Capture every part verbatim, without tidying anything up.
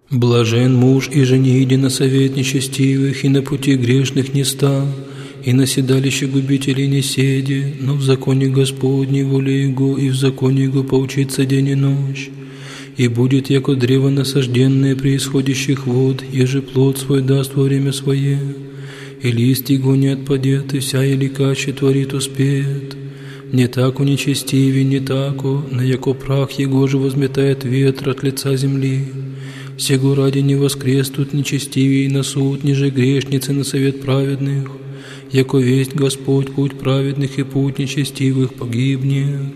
Блажен муж и жени, иди на совет нечестивых, и на пути грешных не ста, и на седалище губителей не седи, но в законе Господней воле Его, и в законе Его поучится день и ночь. И будет, яко древо насажденное при исходящих вод, еже плод свой даст во время свое, и лист его не отпадет, и вся еликаче творит успеет. Не тако нечестивее, не тако, на яко прах его же возметает ветер от лица земли. Сего ради не воскреснут нечестивее на суд, ниже грешницы на совет праведных, яко весть Господь путь праведных и путь нечестивых погибнет.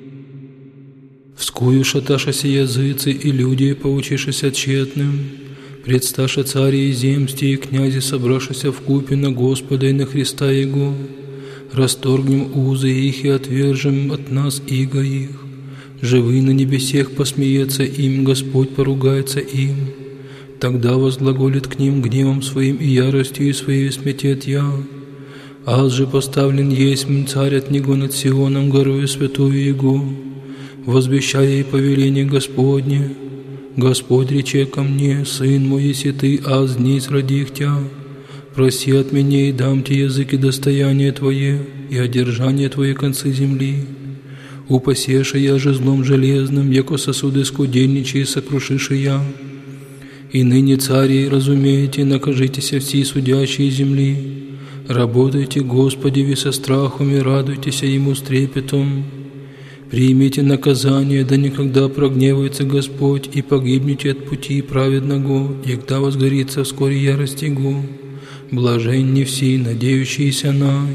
Вскую шаташася языцы и люди, поучишися тщетным, предсташа цари и земсти и князи, собрашися вкупе на Господа и на Христа Его, расторгнем узы их и отвержем от нас иго их. Живы на небесех посмеется им, Господь поругается им. Тогда возглаголит к ним гневом своим и яростью своей сметет я. Аз же поставлен есть царь от него над Сионом, горою святую Его, возвещая и повеление Господне. Господь рече ко мне: Сын мой, еси ты, аз днесь родих тя. Проси от меня, и дам тебе языки достояние Твое, и одержание Твое концы земли. Упасеша я же злом железным, яко сосуды скудельничие сокрушиши я. И ныне, цари, разумеете, накажитеся все судящие земли. Работайте, Господи, ви со страхом, и радуйтесь Ему с трепетом. Примите наказание, да никогда прогневается Господь, и погибнете от пути праведного, егда возгорится вскоре ярость Его. Блаженни все, надеющиеся на.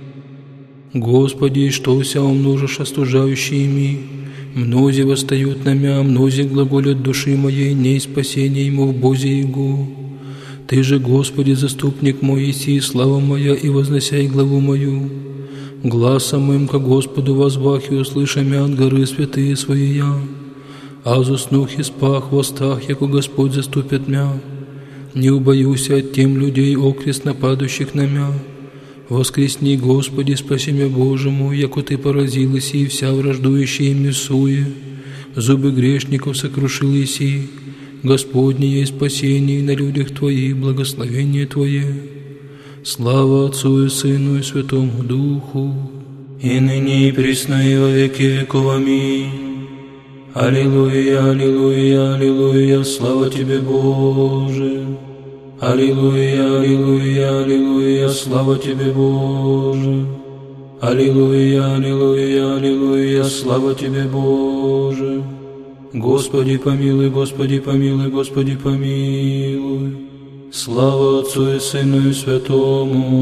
Господи, что вся умножишь остужающими? Мнози восстают на мя, мнози глаголят души моей, не спасение ему в Бозе Его. Ты же, Господи, заступник мой, еси, слава моя, и возносяй главу мою. Гласом моим ко Господу возвах, и услыша мя от горы святые свои я. Аз уснух и спах в остах, яко Господь заступит мя. Не убоюся от тем людей, окрест нападущих на мя. Воскресни, Господи, спаси мя, Боже мой, яко Ты поразил еси, вся враждующая им суе. Зубы грешников сокрушил еси. Господне есть спасение на людях Твоих, благословение Твое. Слава Отцу и Сыну и Святому Духу, и ныне и присно и во веки веков. Аминь. Аллилуйя, аллилуйя, аллилуйя, слава Тебе, Боже. Аллилуйя, аллилуйя, аллилуйя, слава Тебе, Боже. Аллилуйя, аллилуйя, аллилуйя, слава Тебе, Боже. Господи помилуй, Господи помилуй, Господи помилуй. Слава Отцу и Сыну и Святому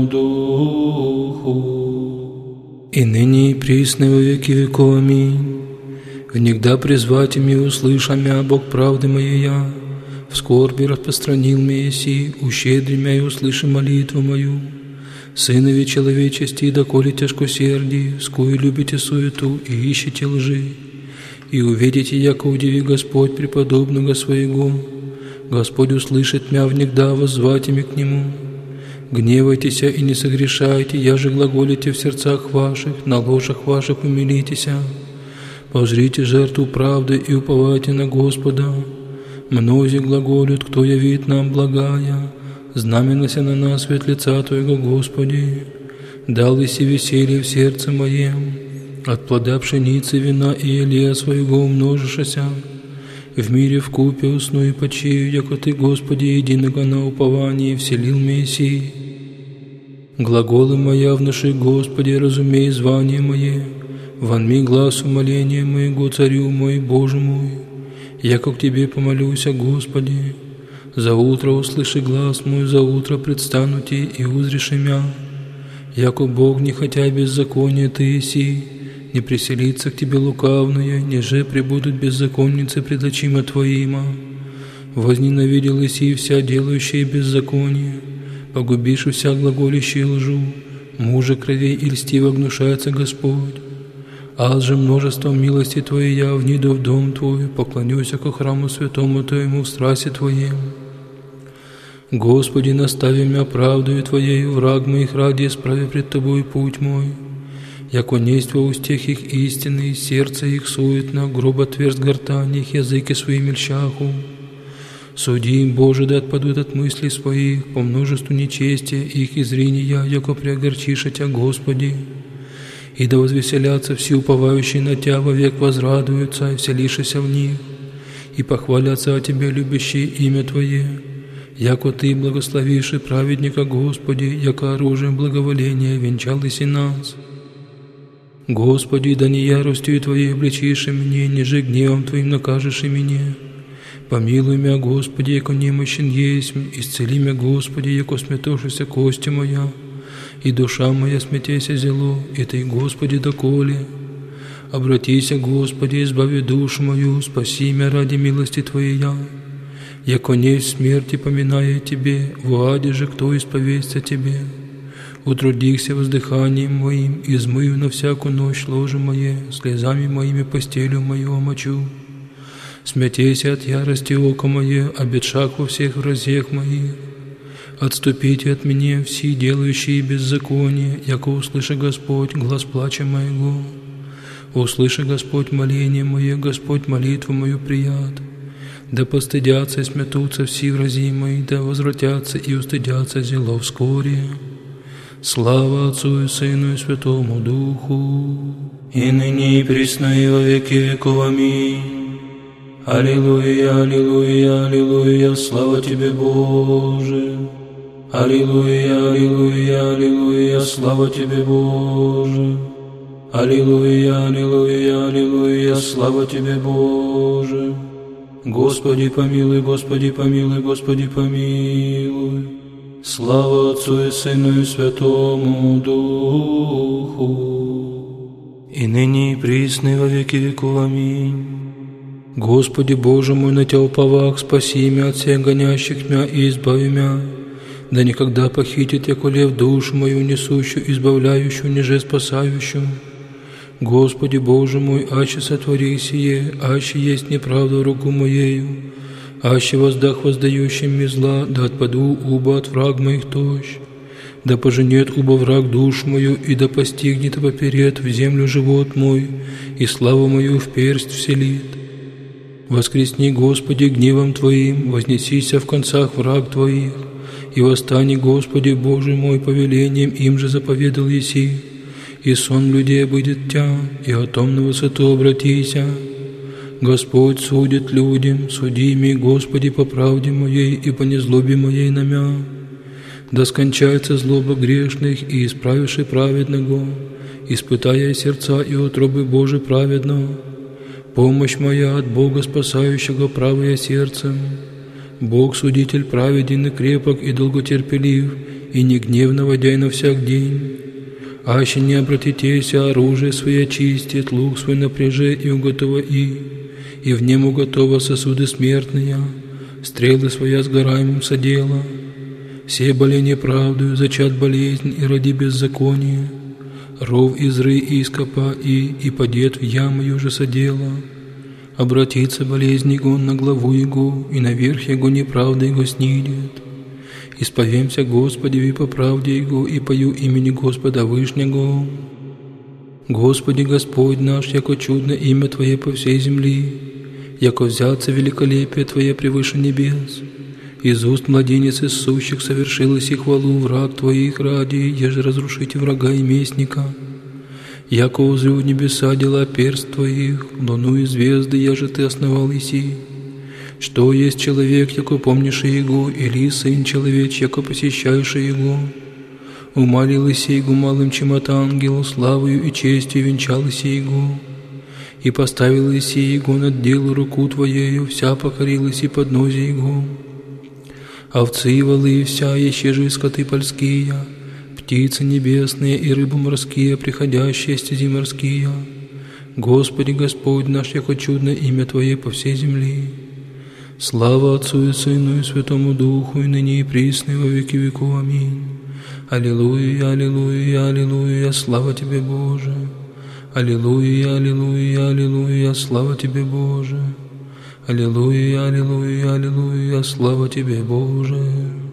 Духу, и ныне и присно во веки веков. Аминь. Внегда призвать ими услыша мя, Бог правды моей я, в скорби распространил меня еси, ущедри мя и услыши молитву мою. Сынови человечести, доколе тяжкосердие, скую любите суету и ищете лжи, и увидите, яко удиви Господь преподобного своего. Господь услышит мя внегда, воззвать ими к Нему. Гневайтеся и не согрешайте, я же глаголите в сердцах ваших, на ложах ваших умилитеся. Пожрите жертву правды и уповайте на Господа. Мнози глаголют, кто явит нам благая, знаменася на нас свет лица Твоего, Господи. Дал еси веселье в сердце моем, от плода пшеницы, вина и елея своего умножишася. В мире вкупе усну и почию, яко Ты, Господи, единого на уповании вселил Мессии. Глаголы моя внуши, Господи, разумей звание мое, вонми глаз умоления моего, Царю мой, Боже мой. Яко к Тебе помолюся, Господи, за утро услыши глаз мой, за утро предстану Ти и узришь мя. Яко Бог, не хотя беззакония Ты еси, не приселится к Тебе лукавное, неже пребудут беззаконницы пред очима Твоима. Возненавидел еси вся делающая беззаконие, погубишь вся глаголящая лжу, мужа кровей и льстиво гнушается Господь. Аз же множеством милости Твоей я вниду в дом Твой, поклонюся ко храму святому Твоему в страсти Твоем. Господи, настави мя правдою Твоею, враг моих ради исправи пред Тобой путь мой. Яко несть во устех их истины, сердце их суетно, грубо тверст гортань их, языки свои мельчаху. Суди, Боже, да отпадут от мыслей своих по множеству нечестия их изрения, яко преогорчиша Тя, Господи. И да возвеселятся все уповающие на Тя, вовек возрадуются, и вселишися в них, и похвалятся о Тебе, любящие имя Твое, яко Ты благословишь и праведника, Господи, яко оружием благоволения венчалось и нас. Господи, да не яростью Твоей обличишь меня, ниже гневом Твоим накажешь и меня. Помилуй меня, Господи, яко немощен есть, исцели меня, Господи, яко сметошися кости моя, и душа моя смятеся зело, и Ты, Господи, доколе. Обратися, Господи, избави душу мою, спаси меня ради милости Твоей, яко не смерти поминая Тебе, в аде же кто исповедься Тебе. Утрудихся воздыханием моим, и измыю на всякую ночь ложе мое, слезами моими постелью мою омочу. Смятейся от ярости око мое, обетшак во всех вразех моих. Отступите от меня все делающие беззаконие, яко услыши Господь глаз плача моего. Услыши, Господь, моление мое, Господь, молитву мою прият. Да постыдятся и смятутся все врази мои, да возвратятся и устыдятся зело вскоре. Слава Отцу и Сыну и Святому Духу, и ныне и присно и во веки веков. Аминь. Аллилуйя, аллилуйя, аллилуйя, слава Тебе, Боже. Аллилуйя, аллилуйя, аллилуйя, слава Тебе, Боже. Аллилуйя, аллилуйя, аллилуйя, слава Тебе, Боже. Господи помилуй, Господи помилуй, Господи помилуй. Слава Отцу и Сыну и Святому Духу, и ныне и присно и во веки веков. Аминь. Господи Боже мой, на Тя уповах, спаси меня от всех гонящих меня и избави меня. Да никогда похитит яко лев душу мою несущую, избавляющую, ниже спасающую. Господи Боже мой, аще сотвори сие, аще есть неправда в руку моею, аще воздах воздающим ми зла, да отпаду уба от враг моих тощ. Да поженет уба враг душу мою, и да постигнет поперед в землю живот мой, и славу мою в персть вселит. Воскресни, Господи, гневом Твоим, вознесися в концах враг Твоих, и восстани, Господи, Боже мой, повелением им же заповедал еси, и сон людей будет Тя, и о том на высоту обратися. Господь судит людям, суди ми, Господи, по правде моей и по незлобе моей на мя. Да скончается злоба грешных и исправивши праведного, испытая сердца и утробы Божий праведного. Помощь моя от Бога спасающего правое сердцем. Бог судитель праведен и крепок и долготерпелив, и не гневно водяй на всяк день. Аще не обратитеся, оружие свое очистит, лук свой напряже и уготова и, и в нем уготова сосуды смертные, стрелы своя сгораемым содела. Все боли неправдою, зачат болезнь и роди беззаконие. Ров из ры и ископа и, и падет в яму уже содела. Обратится болезнь его на главу его, и наверх его неправда его снидет. Исповемся Господи и по правде Его, и пою имени Господа Вышнего. Господи Господь наш, яко чудно имя Твое по всей земли, яко взяться великолепие Твое превыше небес. Из уст младенец из сущих совершилось и хвалу враг Твоих ради, еже разрушите врага и местника. Яко узрю небеса дела перст Твоих, луну и звезды, яже Ты основал еси. Что есть человек, яко помнишь Его, или сын человеч, яко посещаешь Его? Умалил Его малым, чем от ангелу, славою и честью венчал Его. И поставил Его над делу руку Твоею, вся покорилась и поднозе Его. Овцы и волы вся, еще же скоты польские, птицы небесные и рыбы морские, приходящие стези морские. Господи Господь наш, яко чудно имя Твое по всей земли. Слава Отцу и Сыну и Святому Духу, и ныне и присно и во веки веков. Аминь. Аллилуйя, аллилуйя, аллилуйя, слава Тебе, Боже. Аллилуйя, аллилуйя, аллилуйя, слава Тебе, Боже. Аллилуйя, аллилуйя, аллилуйя, слава Тебе, Боже.